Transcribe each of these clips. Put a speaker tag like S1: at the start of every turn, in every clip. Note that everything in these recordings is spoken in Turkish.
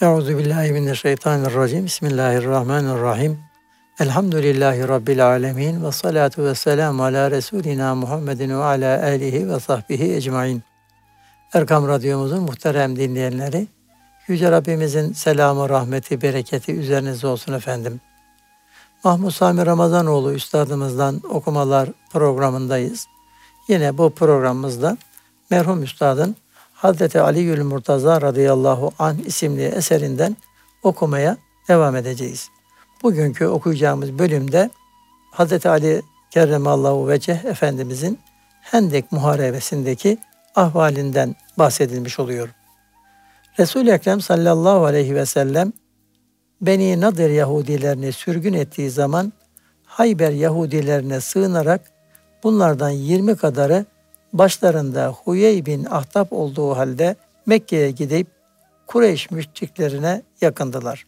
S1: Euzubillahimineşşeytanirracim. Bismillahirrahmanirrahim. Elhamdülillahi Rabbil alemin. Ve salatu ve selamu ala Resulina Muhammedin ve ala alihi ve sahbihi ecmain. Erkam Radyomuzun muhterem dinleyenleri, Yüce Rabbimizin selamı, rahmeti, bereketi üzerinize olsun efendim. Mahmud Sami Ramazanoğlu Üstadımızdan okumalar programındayız. Yine bu programımızda merhum Üstadın Hazreti Ali'ül Murtaza radıyallahu anh isimli eserinden okumaya devam edeceğiz. Bugünkü okuyacağımız bölümde Hazreti Ali Kerremallahu Veceh Efendimizin Hendek Muharebesi'ndeki ahvalinden bahsedilmiş oluyor. Resul-i Ekrem sallallahu aleyhi ve sellem Beni Nadir Yahudilerini sürgün ettiği zaman Hayber Yahudilerine sığınarak bunlardan 20 kadarı başlarında Huyey bin Ahtap olduğu halde Mekke'ye gidip Kureyş müşriklerine yakındılar.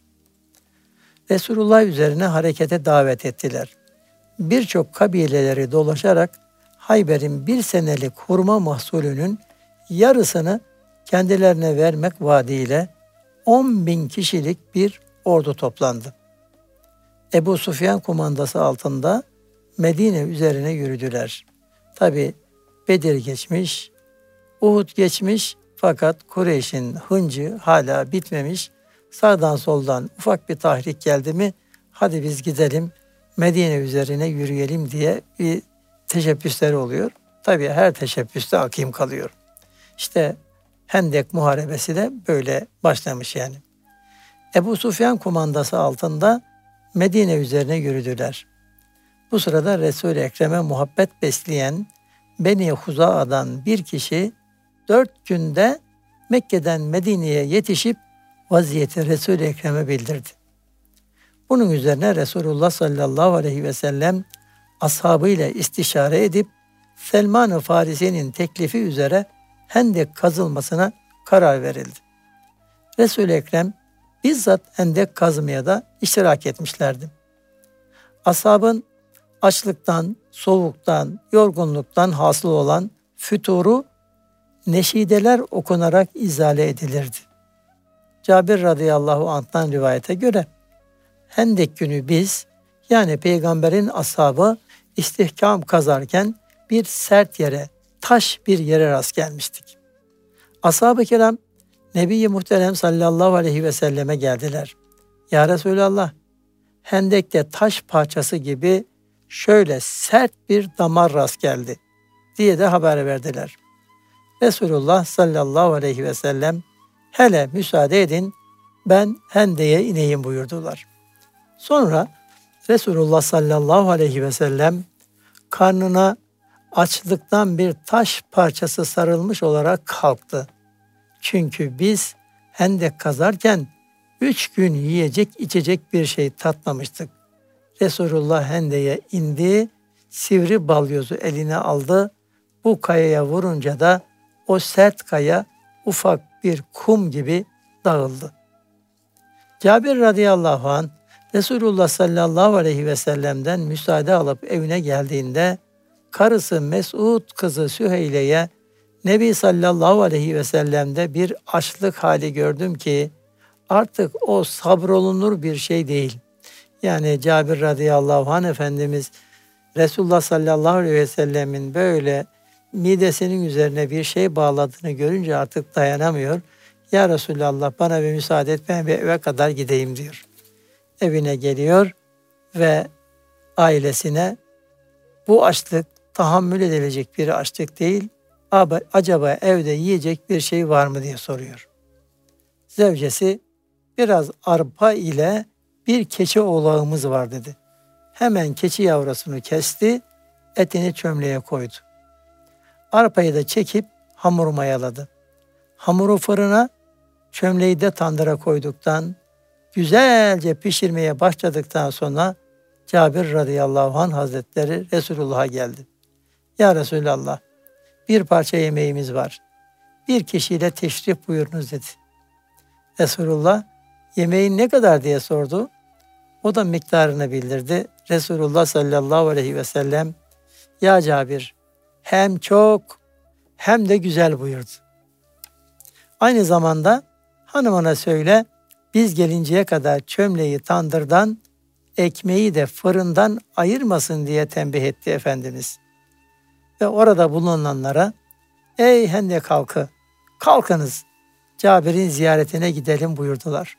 S1: Resulullah üzerine harekete davet ettiler. Birçok kabileleri dolaşarak Hayber'in 1 senelik hurma mahsulünün yarısını kendilerine vermek vaadiyle 10.000 kişilik bir ordu toplandı. Ebu Süfyan kumandası altında Medine üzerine yürüdüler. Tabi Bedir geçmiş, Uhud geçmiş fakat Kureyş'in hıncı hala bitmemiş. Sağdan soldan ufak bir tahrik geldi mi hadi biz gidelim Medine üzerine yürüyelim diye bir teşebbüsleri oluyor. Tabi her teşebbüste akim kalıyor. İşte Hendek Muharebesi de böyle başlamış yani. Ebu Süfyan kumandası altında Medine üzerine yürüdüler. Bu sırada Resul-i Ekrem'e muhabbet besleyen Beni Huza'dan bir kişi 4 günde Mekke'den Medine'ye yetişip vaziyeti Resul-i Ekrem'e bildirdi. Bunun üzerine Resulullah sallallahu aleyhi ve sellem ashabıyla istişare edip Selman-ı Farisi'nin teklifi üzere Hendek kazılmasına karar verildi. Resul-i Ekrem bizzat Hendek kazmaya da iştirak etmişlerdi. Ashabın açlıktan, soğuktan, yorgunluktan hasıl olan füturu neşideler okunarak izale edilirdi. Cabir radıyallahu anh'tan rivayete göre Hendek günü biz yani peygamberin ashabı istihkam kazarken bir sert yere, taş bir yere rast gelmiştik. Ashab-ı kiram Nebi-i Muhterem sallallahu aleyhi ve selleme geldiler. Ya Resulallah, Hendek'te taş parçası gibi şöyle sert bir damar rast geldi diye de haber verdiler. Resulullah sallallahu aleyhi ve sellem hele müsaade edin ben Hendek'e ineyim buyurdular. Sonra Resulullah sallallahu aleyhi ve sellem karnına açlıktan bir taş parçası sarılmış olarak kalktı. Çünkü biz Hendek kazarken 3 gün yiyecek içecek bir şey tatmamıştık. Resulullah Hendek'e indi, sivri balyozu eline aldı. Bu kayaya vurunca da o sert kaya ufak bir kum gibi dağıldı. Cabir radıyallahu anh Resulullah sallallahu aleyhi ve sellem'den müsaade alıp evine geldiğinde karısı Mes'ud kızı Süheyle'ye Nebi sallallahu aleyhi ve sellem'de bir açlık hali gördüm ki artık o sabrolunur bir şey değil. Yani Cabir radıyallahu anh Efendimiz Resulullah sallallahu aleyhi ve sellemin böyle midesinin üzerine bir şey bağladığını görünce artık dayanamıyor. Ya Resulallah bana bir müsaade et ben bir eve kadar gideyim diyor. Evine geliyor ve ailesine bu açlık tahammül edilecek bir açlık değil. Acaba evde yiyecek bir şey var mı diye soruyor. Zevcesi biraz arpa ile bir keçi oğlağımız var dedi. Hemen keçi yavrusunu kesti, etini çömleğe koydu. Arpayı da çekip hamur mayaladı. Hamuru fırına, çömleği de tandıra koyduktan, güzelce pişirmeye başladıktan sonra Cabir radıyallahu anh hazretleri Resulullah'a geldi. Ya Resulallah, bir parça yemeğimiz var. Bir kişiyle teşrif buyurunuz dedi. Resulullah, yemeğin ne kadar diye sordu. O da miktarını bildirdi. Resulullah sallallahu aleyhi ve sellem, ya Cabir, hem çok hem de güzel buyurdu. Aynı zamanda hanımına söyle, biz gelinceye kadar çömleği tandırdan, ekmeği de fırından ayırmasın diye tembih etti Efendimiz. Ve orada bulunanlara, ey Hendek halkı, kalkınız, Cabir'in ziyaretine gidelim buyurdular.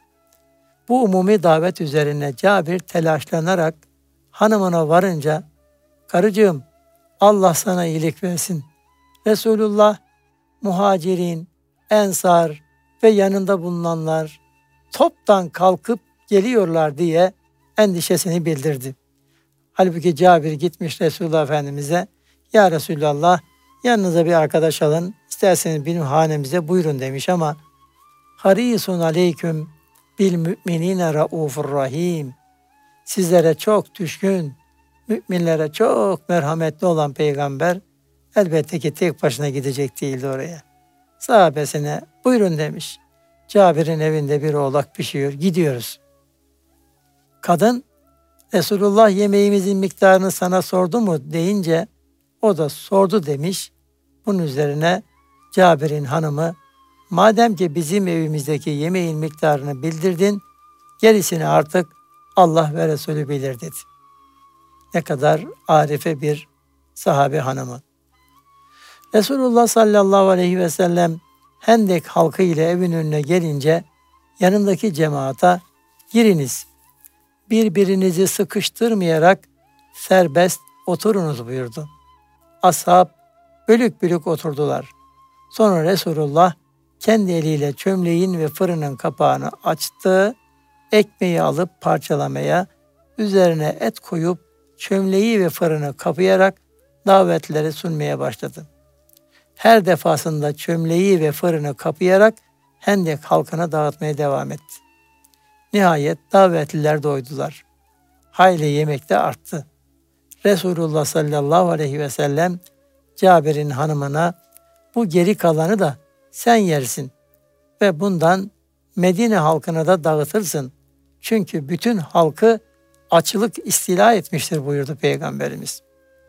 S1: Bu umumi davet üzerine Cabir telaşlanarak hanımına varınca, karıcığım Allah sana iyilik versin. Resulullah, muhacirin, ensar ve yanında bulunanlar toptan kalkıp geliyorlar diye endişesini bildirdi. Halbuki Cabir gitmiş Resulullah Efendimiz'e, ya Resulallah yanınıza bir arkadaş alın, isterseniz benim hanemize buyurun demiş ama harisun aleyküm bil müminine raufur rahim. Sizlere çok düşkün, müminlere çok merhametli olan peygamber elbette ki tek başına gidecek değildi oraya. Sahabesine buyurun demiş. Cabir'in evinde bir oğlak pişiyor, gidiyoruz. Kadın, Resulullah yemeğimizin miktarını sana sordu mu deyince, o da sordu demiş. Bunun üzerine Cabir'in hanımı, madem ki bizim evimizdeki yemeğin miktarını bildirdin, gerisini artık Allah ve Resulü bilir dedi. Ne kadar arife bir sahabe hanımı. Resulullah sallallahu aleyhi ve sellem Hendek halkı ile evin önüne gelince yanındaki cemaata giriniz, birbirinizi sıkıştırmayarak serbest oturunuz buyurdu. Ashab bölük bölük oturdular. Sonra Resulullah kendi eliyle çömleğin ve fırının kapağını açtı, ekmeği alıp parçalamaya, üzerine et koyup çömleği ve fırını kapayarak davetleri sunmaya başladı. Her defasında çömleği ve fırını kapayarak Hendek halkına dağıtmaya devam etti. Nihayet davetliler doydular. Hayli yemek de arttı. Resulullah sallallahu aleyhi ve sellem Cabir'in hanımına, bu geri kalanı da sen yersin ve bundan Medine halkına da dağıtırsın. Çünkü bütün halkı açlık istila etmiştir buyurdu Peygamberimiz.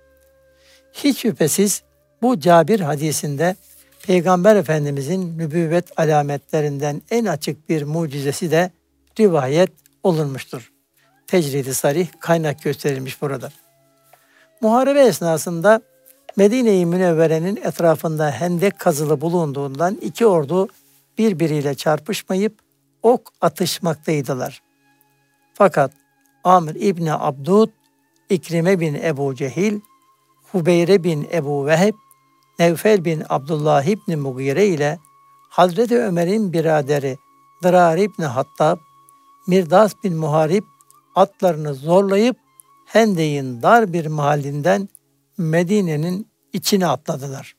S1: Hiç şüphesiz bu Cabir hadisinde Peygamber Efendimizin nübüvvet alametlerinden en açık bir mucizesi de rivayet olunmuştur. Tecridi sarih kaynak gösterilmiş burada. Muharebe esnasında Medine-i Münevvere'nin etrafında hendek kazılı bulunduğundan iki ordu birbiriyle çarpışmayıp ok atışmaktaydılar. Fakat Amr İbni Abdud, İkrime bin Ebu Cehil, Hubeyre bin Ebu Veheb, Nevfel bin Abdullah İbni Mugire ile Hazreti Ömer'in biraderi Dırar İbni Hattab, Mirdas bin Muharib atlarını zorlayıp Hendek'in dar bir mahallinden Medine'nin içine atladılar.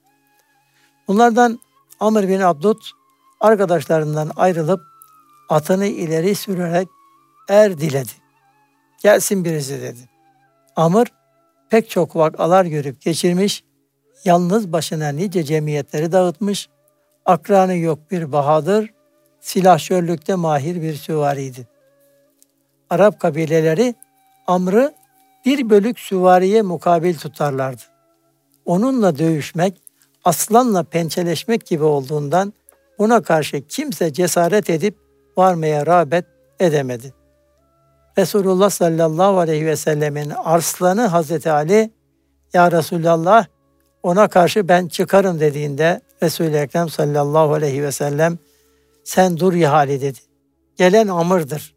S1: Bunlardan Amr bin Abdud arkadaşlarından ayrılıp atını ileri sürerek diledi. Gelsin birisi dedi. Amr pek çok vakalar görüp geçirmiş, yalnız başına nice cemiyetleri dağıtmış, akranı yok bir bahadır, silahşörlükte mahir bir süvariydi. Arap kabileleri Amr'ı bir bölük süvariye mukabil tutarlardı. Onunla dövüşmek, aslanla pençeleşmek gibi olduğundan buna karşı kimse cesaret edip varmaya rağbet edemedi. Resulullah sallallahu aleyhi ve sellemin arslanı Hazreti Ali, ya Resulallah ona karşı ben çıkarım dediğinde Resul-i Ekrem sallallahu aleyhi ve sellem sen dur ya Ali dedi. Gelen Amr'dır.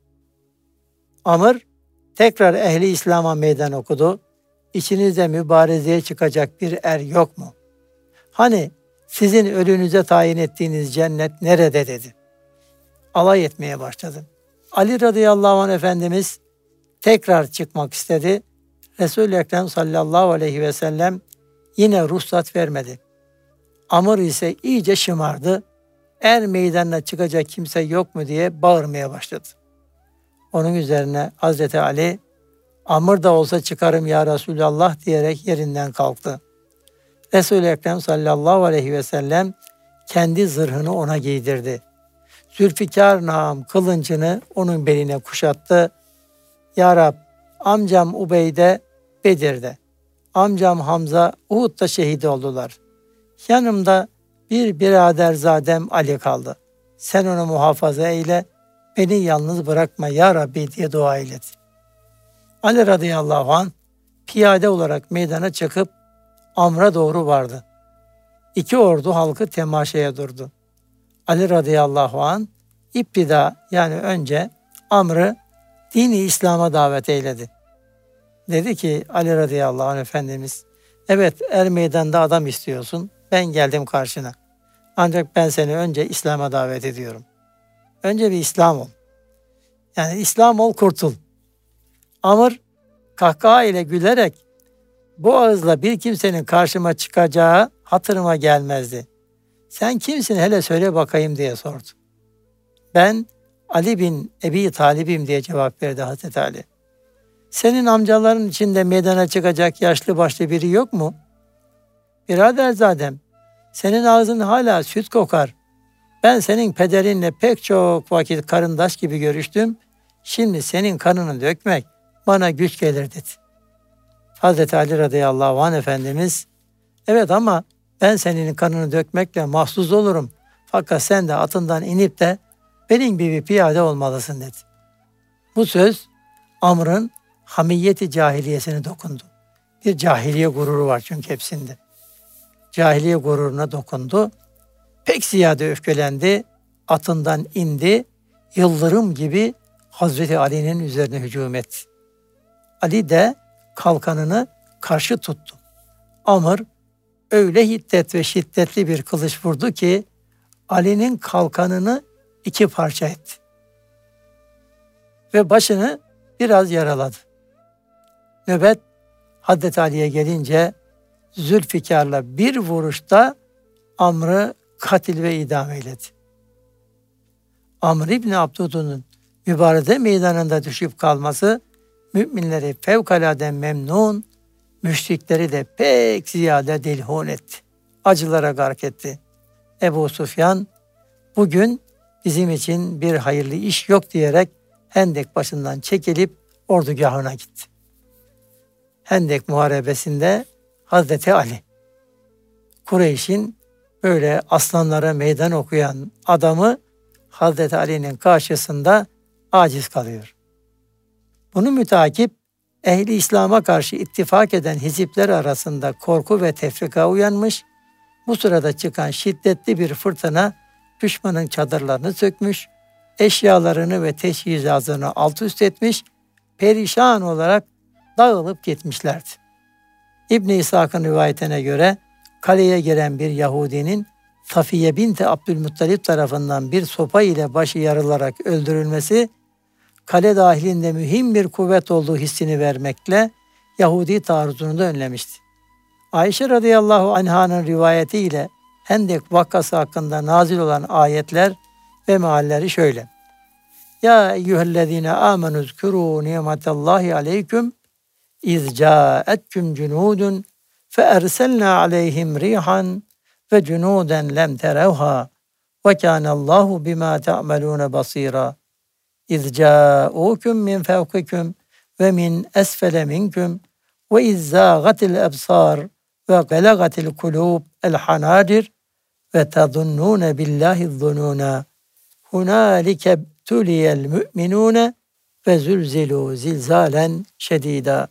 S1: Amr tekrar ehli İslam'a meydan okudu. İçinizde mübarezeye çıkacak bir er yok mu? Hani sizin ölünüze tayin ettiğiniz cennet nerede dedi. Alay etmeye başladı. Ali radıyallahu anh Efendimiz tekrar çıkmak istedi. Resul-i Ekrem sallallahu aleyhi ve sellem yine ruhsat vermedi. Amr ise iyice şımardı. Er meydanına çıkacak kimse yok mu diye bağırmaya başladı. Onun üzerine Hazreti Ali, Amr da olsa çıkarım ya Resulallah diyerek yerinden kalktı. Resul-i Ekrem sallallahu aleyhi ve sellem kendi zırhını ona giydirdi. Zülfikar nam kılıncını onun beline kuşattı. Ya Rab, amcam Ubeyde Bedir'de, amcam Hamza Uhud'da şehit oldular. Yanımda bir biraderzadem Ali kaldı. Sen onu muhafaza eyle, beni yalnız bırakma ya Rabbi diye dua eyledi. Ali radıyallahu anh piyade olarak meydana çıkıp Amr'a doğru vardı. İki ordu halkı temaşaya durdu. Ali radıyallahu anh İptida yani önce Amr'ı dini İslam'a davet eyledi. Dedi ki Ali radıyallahu anh Efendimiz, evet er meydanda adam istiyorsun, ben geldim karşına. Ancak ben seni önce İslam'a davet ediyorum. Önce bir İslam ol. Yani İslam ol, kurtul. Amr kahkaha ile gülerek bu ağızla bir kimsenin karşıma çıkacağı hatırıma gelmezdi. Sen kimsin hele söyle bakayım diye sordu. Ben Ali bin Ebi Talib'im diye cevap verdi Hazreti Ali. Senin amcaların içinde meydana çıkacak yaşlı başlı biri yok mu? Biraderzadem, senin ağzın hala süt kokar. Ben senin pederinle pek çok vakit karındaş gibi görüştüm. Şimdi senin kanını dökmek bana güç gelir dedi. Hazreti Ali radıyallahu anh Efendimiz, evet ama ben senin kanını dökmekle mahsus olurum. Fakat sen de atından inip de benim gibi piyade olmalısın dedi. Bu söz Amr'ın hamiyeti cahiliyesine dokundu. Bir cahiliye gururu var çünkü hepsinde. Cahiliye gururuna dokundu. Pek ziyade öfkelendi. Atından indi. Yıldırım gibi Hazreti Ali'nin üzerine hücum etti. Ali de kalkanını karşı tuttu. Amr öyle hiddet ve şiddetli bir kılıç vurdu ki Ali'nin kalkanını iki parça etti. Ve başını biraz yaraladı. Nöbet Hazreti Ali'ye gelince Zülfikar'la bir vuruşta Amr'ı katil ve idam eyledi. Amr İbni Abdudun'un mübarede meydanında düşüp kalması müminleri fevkalade memnun, müşrikleri de pek ziyade delhun etti. Acılara gark etti. Ebu Süfyan bugün bizim için bir hayırlı iş yok diyerek Hendek başından çekilip ordugahına gitti. Hendek muharebesinde Hazreti Ali, Kureyş'in böyle aslanlara meydan okuyan adamı Hazreti Ali'nin karşısında aciz kalıyor. Bunu mütakip ehli İslam'a karşı ittifak eden hizipler arasında korku ve tefrika uyanmış, bu sırada çıkan şiddetli bir fırtına düşmanın çadırlarını sökmüş, eşyalarını ve teçhizatını alt üst etmiş, perişan olarak dağılıp gitmişlerdi. İbn-i İshak'ın rivayetine göre kaleye giren bir Yahudinin Safiye binti Abdülmuttalip tarafından bir sopa ile başı yarılarak öldürülmesi, kale dahilinde mühim bir kuvvet olduğu hissini vermekle Yahudi taarruzunu da önlemişti. Ayşe radıyallahu anh'ın rivayetiyle Hendek vakası hakkında nazil olan ayetler ve mealleri şöyle. Ya eyyühellezine amenu zkuru nimetallahi aleyküm iz câetkum cunudun fe erselna aleyhim rihan ve cunuden lem terevha ve kânallahu bima ta'melûne basîrâ. İz câûkum min fevkikum ve min esfele minkum ve iz zâgatil ebsâr ve belagatil kulûb el hanâdir ve tazunnûne billahi zunûnâ. Hunâlike tuliyel mü'minûne ve zülzilû zilzâlen şedîdâ.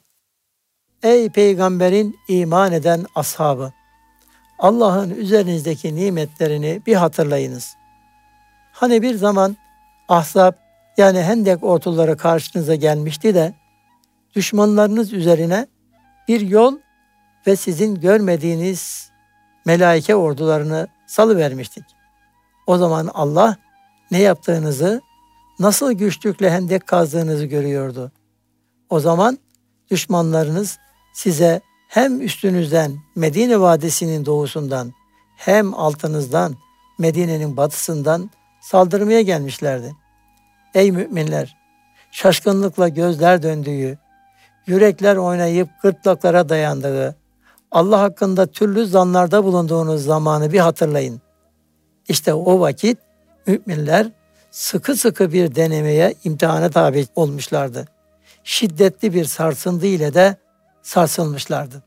S1: Ey peygamberin iman eden ashabı! Allah'ın üzerinizdeki nimetlerini bir hatırlayınız. Hani bir zaman Ahzab yani Hendek orduları karşınıza gelmişti de düşmanlarınız üzerine bir yol ve sizin görmediğiniz melaike ordularını salıvermiştik. O zaman Allah ne yaptığınızı, nasıl güçlükle hendek kazdığınızı görüyordu. O zaman düşmanlarınız size hem üstünüzden Medine Vadisi'nin doğusundan hem altınızdan Medine'nin batısından saldırmaya gelmişlerdi. Ey müminler! Şaşkınlıkla gözler döndüğü, yürekler oynayıp gırtlaklara dayandığı, Allah hakkında türlü zanlarda bulunduğunuz zamanı bir hatırlayın. İşte o vakit müminler sıkı sıkı bir denemeye, imtihana tabi olmuşlardı. Şiddetli bir sarsıntı ile de sarsılmışlardı.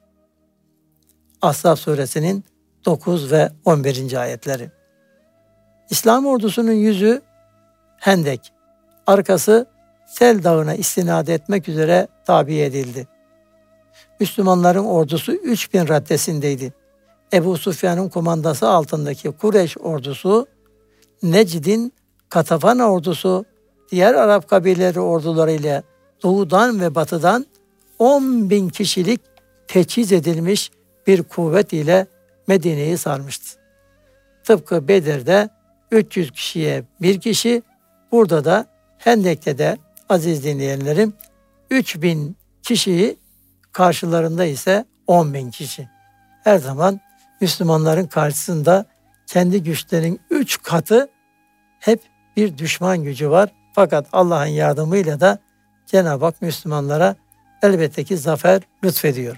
S1: Ahzab suresinin 9 ve 11. ayetleri. İslam ordusunun yüzü Hendek, arkası Sel Dağı'na istinad etmek üzere tabi edildi. Müslümanların ordusu 3000 raddesindeydi. Ebu Sufyan'ın kumandası altındaki Kureyş ordusu, Necid'in Katafan ordusu, diğer Arap kabileleri orduları ile doğudan ve batıdan 10.000 kişilik teçhiz edilmiş bir kuvvet ile Medine'yi sarmıştı. Tıpkı Bedir'de 300 kişiye bir kişi, burada da Hendek'te de aziz dinleyenlerim 3000 kişiyi, karşılarında ise 10.000 kişi. Her zaman Müslümanların karşısında kendi güçlerinin 3 katı hep bir düşman gücü var. Fakat Allah'ın yardımıyla da Cenab-ı Hak Müslümanlara elbette ki zafer lütfediyor.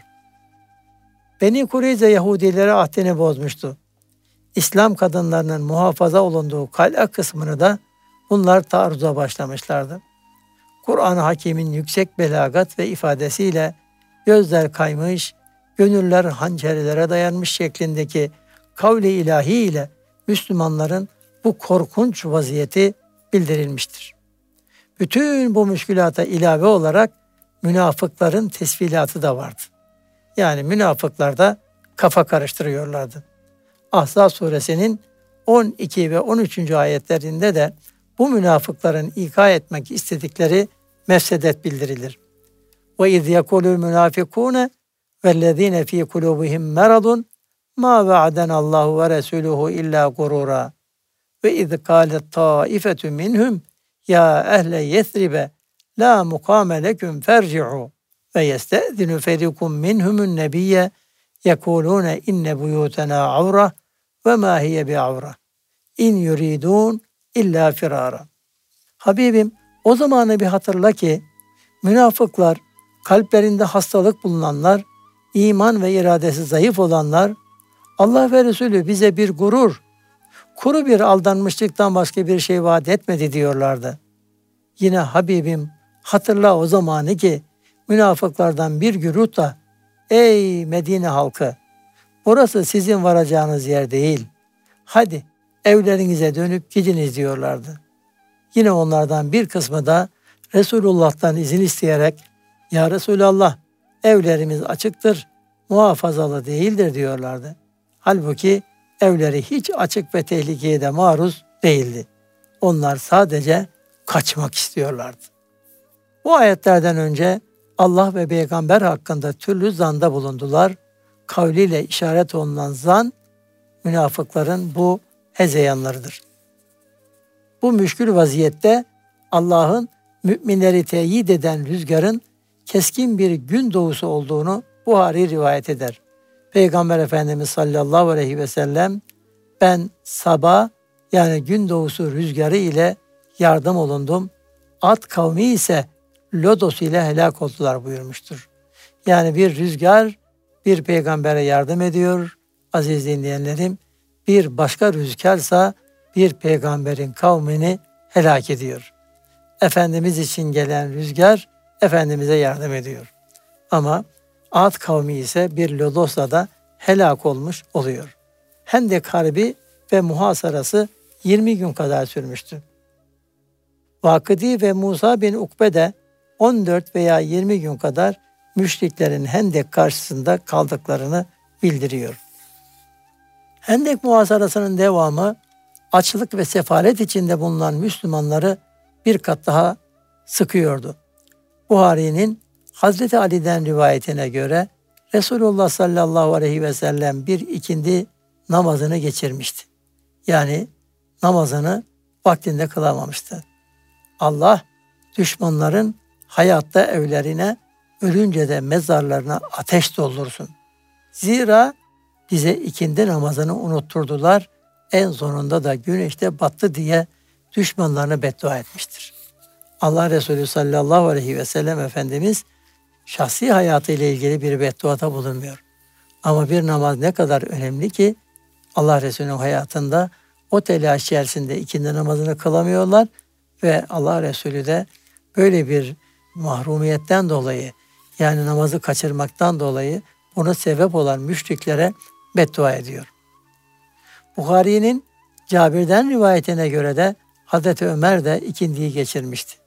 S1: Beni Kureyze Yahudileri ahdini bozmuştu. İslam kadınlarının muhafaza olunduğu kale kısmını da bunlar taarruza başlamışlardı. Kur'an-ı Hakîm'in yüksek belagat ve ifadesiyle gözler kaymış, gönüller hançerlere dayanmış şeklindeki kavli ilahi ile Müslümanların bu korkunç vaziyeti bildirilmiştir. Bütün bu müşkülata ilave olarak münafıkların tesvilatı da vardı. Yani münafıklar da kafa karıştırıyorlardı. Ahzab suresinin 12 ve 13. ayetlerinde de bu münafıkların ika etmek istedikleri mefsedet bildirilir. وَاِذْ يَقُولُ الْمُنَافِقُونَ وَالَّذ۪ينَ ف۪ي قُلُوبِهِمْ مَرَضٌ مَا وَعَدَنَا اللّٰهُ وَرَسُولُهُ اِلَّا غُرُورًا وَاِذْ قَالَتْ طَائِفَةٌ مِّنْهُمْ يَا اَهْلَ يَثْرِبَ لَا مُقَامَ لَكُمْ فَارْجِعُوا وَيَسْتَأْذِنُ فَرِيقٌ مِّنْهُمُ النَّبِيَّ يَقُولُونَ اِنَّ بُيُوتَنَا عَوْرَةٌ وَمَا هِيَ بِعَوْرَةٍ اِنْ يُرِيدُونَ اِلَّا فِرَارًا. Habibim, o zamanı bir hatırla ki münafıklar, kalplerinde hastalık bulunanlar, iman ve iradesi zayıf olanlar, Allah ve Resulü bize bir gurur, kuru bir aldanmışlıktan başka bir şey vaat etmedi diyorlardı. Yine Habibim, hatırla o zamanı ki münafıklardan bir güruh da, ey Medine halkı, burası sizin varacağınız yer değil, hadi evlerinize dönüp gidiniz diyorlardı. Yine onlardan bir kısmı da Resulullah'tan izin isteyerek, ya Resulallah, evlerimiz açıktır, muhafazalı değildir diyorlardı. Halbuki evleri hiç açık ve tehlikeye de maruz değildi. Onlar sadece kaçmak istiyorlardı. Bu ayetlerden önce Allah ve Peygamber hakkında türlü zanda bulundular. Kavliyle işaret olunan zan, münafıkların bu hezeyanlarıdır. Bu müşkül vaziyette Allah'ın müminleri teyit eden rüzgarın keskin bir gün doğusu olduğunu Buhari rivayet eder. Peygamber Efendimiz sallallahu aleyhi ve sellem, ben sabah yani gün doğusu rüzgarı ile yardım olundum. Ad kavmi ise lodos ile helak oldular buyurmuştur. Yani bir rüzgar bir peygambere yardım ediyor aziz dinleyenlerim. Bir başka rüzgarsa bir peygamberin kavmini helak ediyor. Efendimiz için gelen rüzgar Efendimiz'e yardım ediyor. Ama Ad kavmi ise bir lodosla da helak olmuş oluyor. Hendek Harbi ve muhasarası 20 gün kadar sürmüştü. Vakidi ve Musa bin Ukbe de 14 veya 20 gün kadar müşriklerin Hendek karşısında kaldıklarını bildiriyor. Hendek muhasarasının devamı açlık ve sefalet içinde bulunan Müslümanları bir kat daha sıkıyordu. Buhari'nin Hazreti Ali'den rivayetine göre Resulullah sallallahu aleyhi ve sellem bir ikindi namazını geçirmişti. Yani namazını vaktinde kılamamıştı. Allah düşmanların hayatta evlerine, ölünce de mezarlarına ateş doldursun. Zira bize ikindi namazını unutturdular. En sonunda da güneş de battı diye düşmanlarını beddua etmiştir. Allah Resulü sallallahu aleyhi ve sellem Efendimiz şahsi hayatı ile ilgili bir bedduada bulunmuyor. Ama bir namaz ne kadar önemli ki Allah Resulü'nün hayatında o telaş içerisinde ikindi namazını kılamıyorlar ve Allah Resulü de böyle bir mahrumiyetten dolayı, yani namazı kaçırmaktan dolayı buna sebep olan müşriklere beddua ediyor. Buhari'nin Cabir'den rivayetine göre de Hazreti Ömer de ikindiyi geçirmişti.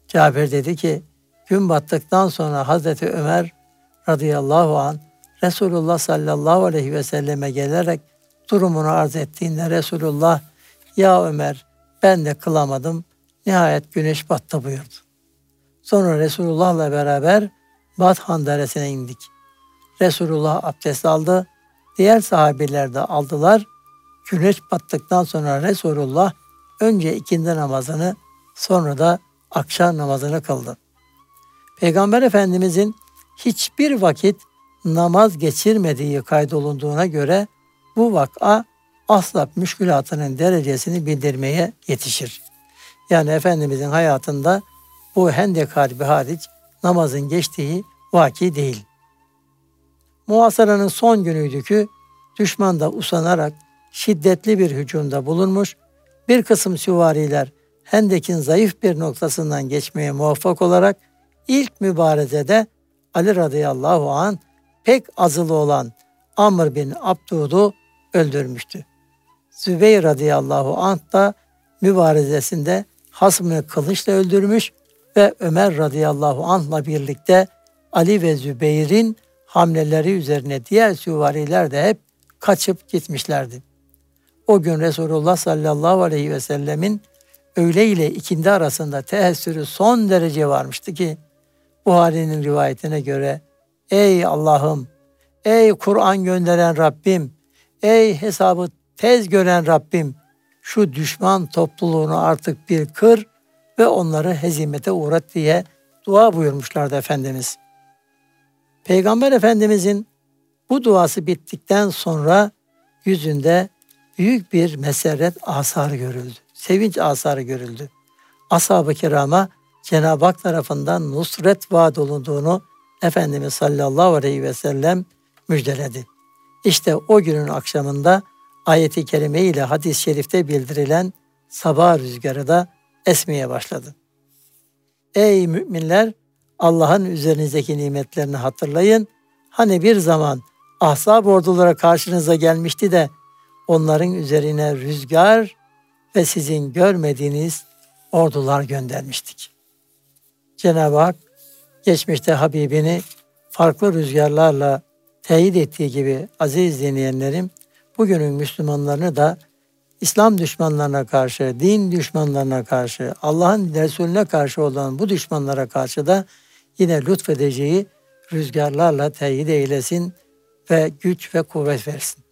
S1: Cabir dedi ki, gün battıktan sonra Hazreti Ömer radıyallahu anh Resulullah sallallahu aleyhi ve selleme gelerek durumunu arz ettiğinde Resulullah, ya Ömer ben de kılamadım, nihayet güneş battı buyurdu. Sonra Resulullah'la beraber Bathan Deresi'ne indik. Resulullah abdest aldı, diğer sahabiler de aldılar. Güneş battıktan sonra Resulullah önce ikindi namazını, sonra da akşam namazını kıldı. Peygamber Efendimizin hiçbir vakit namaz geçirmediği kaydolunduğuna göre bu vaka asla müşkülatının derecesini bildirmeye yetişir. Yani Efendimizin hayatında bu Hendek Harbi hariç namazın geçtiği vaki değil. Muhasaranın son günüydü ki düşman da usanarak şiddetli bir hücumda bulunmuş, bir kısım süvariler Hendek'in zayıf bir noktasından geçmeye muvaffak olarak ilk mübarezede Ali radıyallahu anh pek azılı olan Amr bin Abdud'u öldürmüştü. Zübeyir radıyallahu anh da mübarezesinde hasmını kılıçla öldürmüş ve Ömer radıyallahu anh'la birlikte Ali ve Zübeyir'in hamleleri üzerine diğer süvariler de hep kaçıp gitmişlerdi. O gün Resulullah sallallahu aleyhi ve sellemin öğle ile ikindi arasında teessürü son derece varmıştı ki Buhari'nin rivayetine göre ey Allah'ım, ey Kur'an gönderen Rabbim, ey hesabı tez gören Rabbim, şu düşman topluluğunu artık bir kır ve onları hezimete uğrat diye dua buyurmuşlardı Efendimiz. Peygamber Efendimizin bu duası bittikten sonra yüzünde büyük bir meserret asarı görüldü. Sevinç asarı görüldü. Ashab-ı kirama Cenab-ı Hak tarafından nusret vaat olunduğunu Efendimiz sallallahu aleyhi ve sellem müjdeledi. İşte o günün akşamında ayet-i kerime ile hadis-i şerifte bildirilen sabah rüzgarı da esmeye başladı. Ey müminler! Allah'ın üzerinizdeki nimetlerini hatırlayın. Hani bir zaman Ahzab ordulara karşınıza gelmişti de onların üzerine rüzgar ve sizin görmediğiniz ordular göndermiştik. Cenab-ı Hak geçmişte Habibini farklı rüzgarlarla teyit ettiği gibi aziz dinleyenlerim, bugünün Müslümanlarını da İslam düşmanlarına karşı, din düşmanlarına karşı, Allah'ın Resulüne karşı olan bu düşmanlara karşı da yine lütfedeceği rüzgarlarla teyit eylesin ve güç ve kuvvet versin.